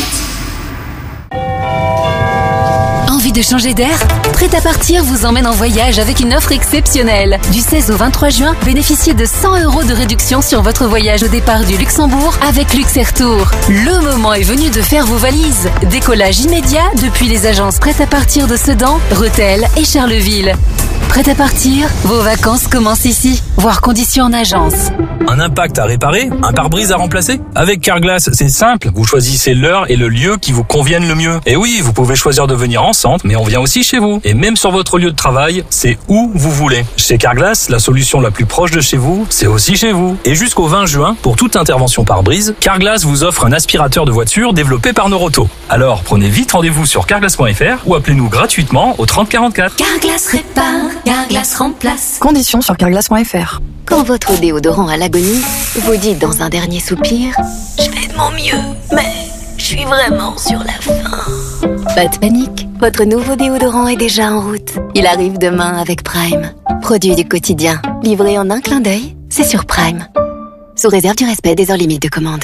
Envie de changer d'air? Prêt à partir vous emmène en voyage avec une offre exceptionnelle. Du seize au vingt-trois juin, bénéficiez de cent euros de réduction sur votre voyage au départ du Luxembourg avec Luxair Tour. Le moment est venu de faire vos valises. Décollage immédiat depuis les agences prêtes à partir de Sedan, Rethel et Charleville. Prêt à partir? Vos vacances commencent ici. Voir conditions en agence. Un impact à réparer? Un pare-brise à remplacer? Avec Carglass, c'est simple. Vous choisissez l'heure et le lieu qui vous conviennent le mieux. Et oui, vous pouvez choisir de venir en centre, mais on vient aussi chez vous. Et même sur votre lieu de travail, c'est où vous voulez. Chez Carglass, la solution la plus proche de chez vous, c'est aussi chez vous. Et jusqu'au vingt juin, pour toute intervention pare-brise, Carglass vous offre un aspirateur de voiture développé par Noroto. Alors, prenez vite rendez-vous sur carglass point f r ou appelez-nous gratuitement au trente quarante-quatre. Carglass répare, Carglass remplace. Conditions sur carglass point f r. Quand votre déodorant à l'agonie vous dit dans un dernier soupir « Je fais de mon mieux, mais je suis vraiment sur la fin ». Pas de panique, votre nouveau déodorant est déjà en route. Il arrive demain avec Prime. Produit du quotidien, livré en un clin d'œil, c'est sur Prime. Sous réserve du respect des heures limites de commande.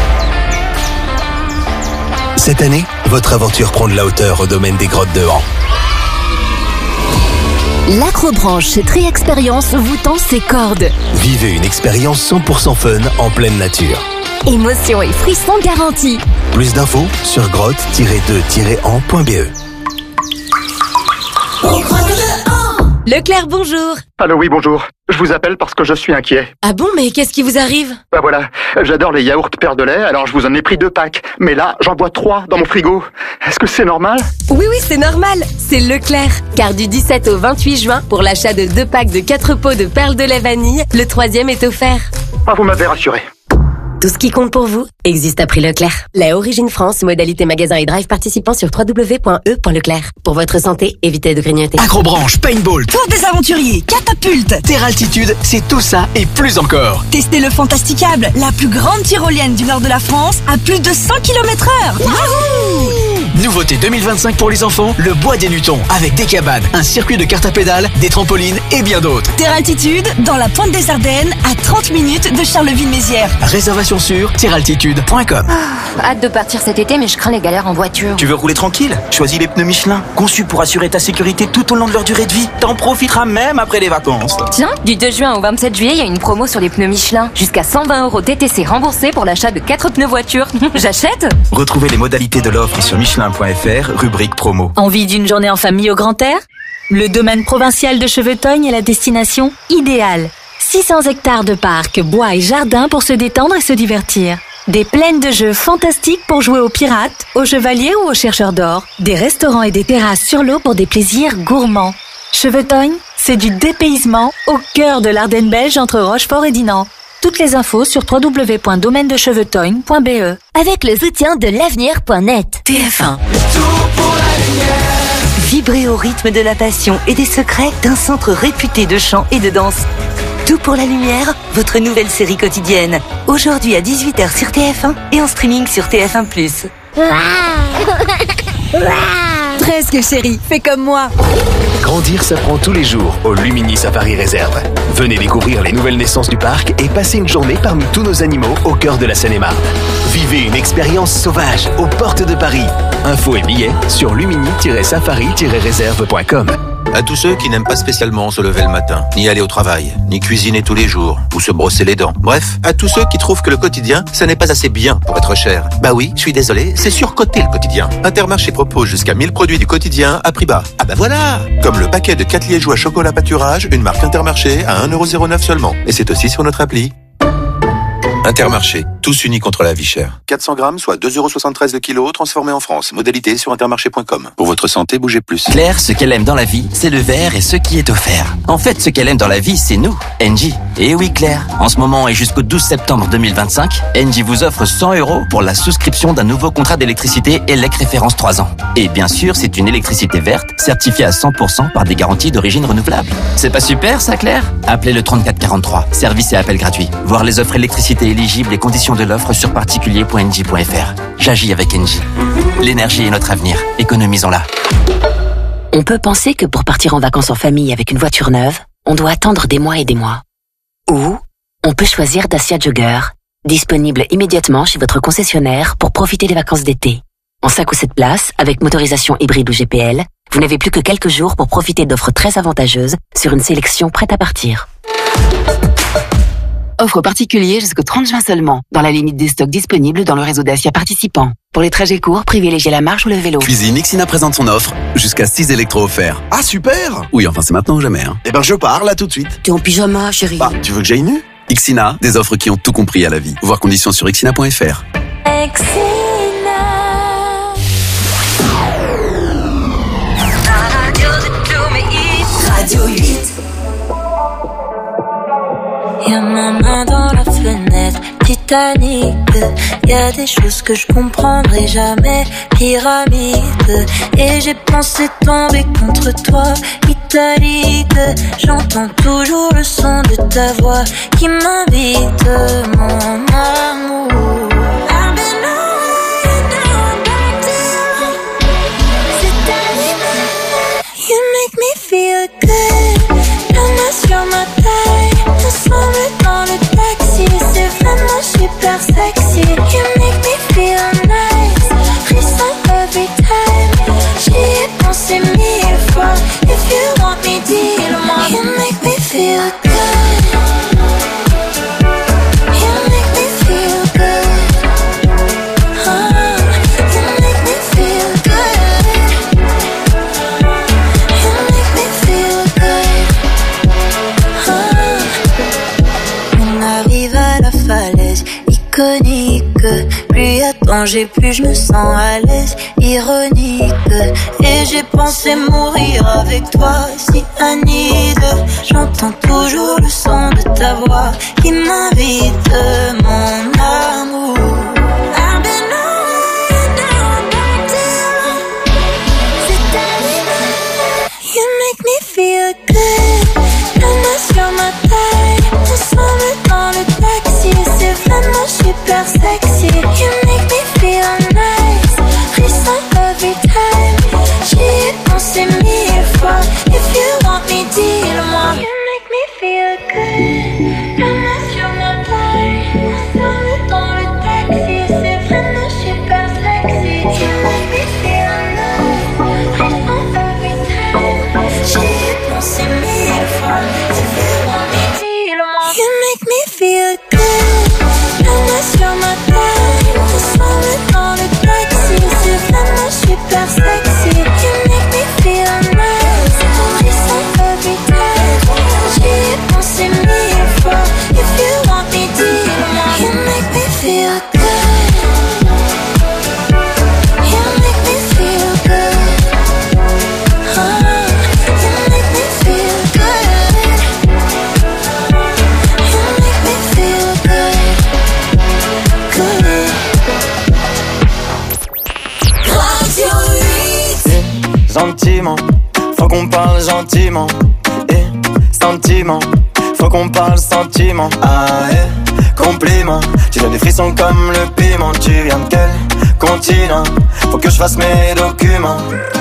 Cette année, votre aventure prend de la hauteur au domaine des grottes de Han. L'Acrobranche chez Tri Expérience vous tend ses cordes. Vivez une expérience cent pour cent fun en pleine nature. Émotion et frissons garantis. Plus d'infos sur grotte tiret deux tiret an point b e. Leclerc, bonjour. Allô, oui, bonjour. Je vous appelle parce que je suis inquiet. Ah bon, mais qu'est-ce qui vous arrive? Bah voilà, j'adore les yaourts Père de lait, alors je vous en ai pris deux packs. Mais là, j'en bois trois dans mon frigo. Est-ce que c'est normal? Oui, oui, c'est normal. C'est Leclerc. Car du dix-sept au vingt-huit juin, pour l'achat de deux packs de quatre pots de perles de lait vanille, le troisième est offert. Ah, vous m'avez rassuré. Tout ce qui compte pour vous existe à prix Leclerc. La Origine France, modalité magasin et drive participant sur w w w point e point leclerc. Pour votre santé, évitez de grignoter. Acrobranche, paintball, Tour des aventuriers, catapulte, Terre Altitude, c'est tout ça et plus encore. Testez le Fantasticable, la plus grande tyrolienne du nord de la France, à plus de cent kilomètres heure. Nouveauté deux mille vingt-cinq pour les enfants, le Bois des Lutons, avec des cabanes, un circuit de carte à pédales, des trampolines et bien d'autres. Terre Altitude, dans la pointe des Ardennes, à trente minutes de Charleville-Mézières. Réservation sur terre altitude point com. Oh, hâte de partir cet été, mais je crains les galères en voiture. Tu veux rouler tranquille? Choisis les pneus Michelin, conçus pour assurer ta sécurité tout au long de leur durée de vie. T'en profiteras même après les vacances. Tiens, du deux juin au vingt-sept juillet, il y a une promo sur les pneus Michelin. Jusqu'à cent vingt euros T T C remboursés pour l'achat de quatre pneus voiture. J'achète? Retrouvez les modalités de l'offre sur michelin point f r, rubrique promo. Envie d'une journée en famille au grand air? Le domaine provincial de Chevetognes est la destination idéale. six cents hectares de parcs, bois et jardins pour se détendre et se divertir. Des plaines de jeux fantastiques pour jouer aux pirates, aux chevaliers ou aux chercheurs d'or. Des restaurants et des terrasses sur l'eau pour des plaisirs gourmands. Chevetognes, c'est du dépaysement au cœur de l'Ardenne belge entre Rochefort et Dinan. Toutes les infos sur w w w point domaine de chevetognes point b e. Avec le soutien de l'avenir point net. T F un. Vibrez au rythme de la passion et des secrets d'un centre réputé de chant et de danse. Tout pour la lumière, votre nouvelle série quotidienne. Aujourd'hui à dix-huit heures sur T F un et en streaming sur T F un plus. Presque chérie, fais comme moi. Grandir s'apprend tous les jours au Lumini Safari Réserve. Venez découvrir les nouvelles naissances du parc et passez une journée parmi tous nos animaux au cœur de la Seine-et-Marne. Vivez une expérience sauvage aux portes de Paris. Infos et billets sur lumini tiret safari tiret réserve point com. À tous ceux qui n'aiment pas spécialement se lever le matin, ni aller au travail, ni cuisiner tous les jours, ou se brosser les dents. Bref, à tous ceux qui trouvent que le quotidien, ça n'est pas assez bien pour être cher. Bah oui, je suis désolé, c'est surcoté le quotidien. Intermarché propose jusqu'à mille produits du quotidien à prix bas. Ah bah voilà! Comme le paquet de quatre liégeois chocolat pâturage, une marque Intermarché à un euro zéro neuf seulement. Et c'est aussi sur notre appli. Intermarché, tous unis contre la vie chère. quatre cents grammes, soit deux euros soixante-treize le kilo, transformé en France. Modalité sur intermarché point com. Pour votre santé, bougez plus. Claire, ce qu'elle aime dans la vie, c'est le verre et ce qui est offert. En fait, ce qu'elle aime dans la vie, c'est nous, Engie. Et oui, Claire, en ce moment et jusqu'au douze septembre deux mille vingt-cinq, Engie vous offre cent euros pour la souscription d'un nouveau contrat d'électricité E L E C référence trois ans. Et bien sûr, c'est une électricité verte, certifiée à cent pour cent par des garanties d'origine renouvelable. C'est pas super, ça, Claire? Appelez le trente-quatre quarante-trois. Service et appel gratuit. Voir les offres électricité éligibles et conditions de l'offre sur particulier point engie point f r. J'agis avec Engie. L'énergie est notre avenir. Économisons-la. On peut penser que pour partir en vacances en famille avec une voiture neuve, on doit attendre des mois et des mois. Ou on peut choisir Dacia Jogger, disponible immédiatement chez votre concessionnaire pour profiter des vacances d'été. En cinq ou sept places, avec motorisation hybride ou G P L, vous n'avez plus que quelques jours pour profiter d'offres très avantageuses sur une sélection prête à partir. Offre particulière jusqu'au trente juin seulement, dans la limite des stocks disponibles dans le réseau Dacia participant. Pour les trajets courts, privilégiez la marche ou le vélo. Cuisine, Ixina présente son offre, jusqu'à six électros offerts. Ah super! Oui, enfin c'est maintenant ou jamais. Hein. Eh ben je pars là tout de suite. T'es en pyjama, chérie. Bah, tu veux que j'aille nu? Ixina, des offres qui ont tout compris à la vie. Voir conditions sur ixina point f r. Radio huit. Y'a ma main dans la fenêtre, Titanic. Y'a des choses que je comprendrai jamais, pyramide. Et j'ai pensé tomber contre toi, italique. J'entends toujours le son de ta voix qui m'invite, mon amour. You make me feel good. La main sur ma taille, ensemble dans le taxi. C'est vraiment super sexy. You make me feel nice. Frisson every time. J'y ai pensé mille fois. If you want me, dis-le-moi. You make me feel good. You make me feel good. Oh, you make me feel good. Iconique, plus y a danger, plus je me sens à l'aise, ironique. Et j'ai pensé mourir avec toi, cyanide. J'entends toujours le son de ta voix qui m'invite, mon amour. I've been on down back to Citadine. You make me feel good. La main sur ma taille, ensemble dans le taxi. C'est vraiment super sexy. You make me feel nice. Frisson every time. J'y ai pensé mille fois. If you want me, dis-le-moi. You make me feel good. La main sur ma taille, ensemble dans le taxi. C'est vraiment super sexy. You make me feel nice. Frisson every time. J'y ai pensé mille fois. If you want me, dis-le-moi. You make me feel good. La main sur ma taille, ensemble dans le taxi. C'est vraiment super sexy. You make me feel nice. Frisson every time. J'y ai pensé mille fois. If you want me, dis-le-moi. You make me feel good. You make me feel good. Oh, you make me feel good. You make me feel good. Gentiment, faut qu'on parle gentiment. Et sentiment, faut qu'on parle sentiment. Ah et compliment, tu donnes des frissons comme le piment. Tu viens de quel continent? Faut que je fasse mes documents.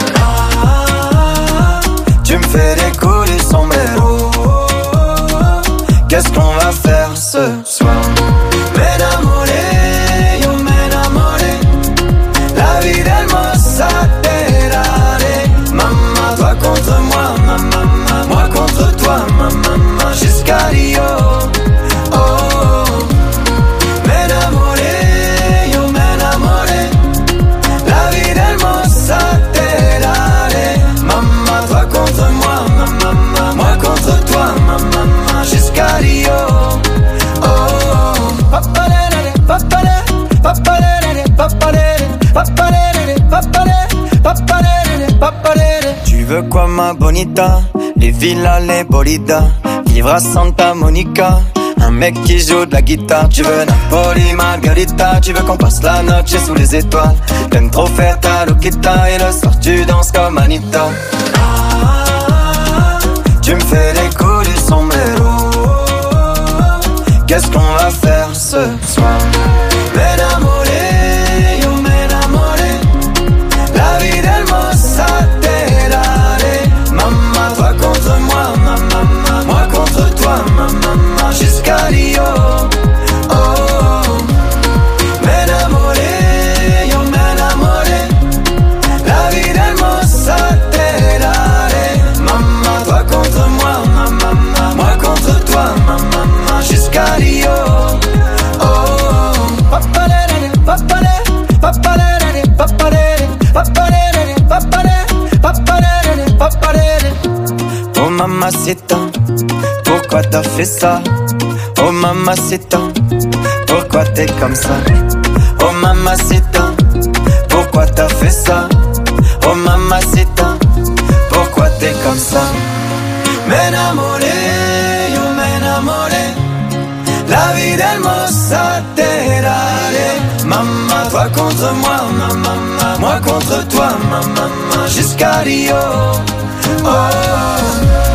Ah, tu me fais décoller son mélo. Qu'est-ce qu'on va faire ce soir? M'enamoré, yo m'enamoré. La vie d'Elmosa terare. Maman, toi contre moi, maman, moi contre toi, maman, jusqu'à Rio. Oh, oh. M'enamoré, yo m'enamoré. La vie d'Elmosa terare. Maman, toi contre moi, maman, moi contre toi, maman, jusqu'à Rio. Oh, oh. Papalere, papalere, papalere, papalere, papalere, papalere, papalere, papalere. Tu veux quoi ma bonita? Les villas, les bolidas. Vivre à Santa Monica. Un mec qui joue de la guitare. Tu veux Napoli, Margarita. Tu veux qu'on passe la noche sous les étoiles. T'aimes trop faire ta loquita. Et le soir tu danses comme Anita. Ah, tu me fais décoller son mélo. Qu'est-ce qu'on va faire ce soir? M'enamoré, yo m'enamoré. La vie d'Elmosa terare. Maman, toi contre moi, maman, moi contre toi, maman, jusqu'à Rio. Oh, oh. M'enamoré, yo m'enamoré. La vie d'Elmosa terare. mamacita, pourquoi t'as fait ça? Oh mamacita, pourquoi t'es comme ça? Oh mamacita, pourquoi t'as fait ça? Oh mamacita, pourquoi t'es comme ça? M'enamoré, yo m'enamoré, la vida hermosa te daré. Maman, toi contre moi, maman, moi contre toi, maman, jusqu'à Rio. Oh, oh, oh.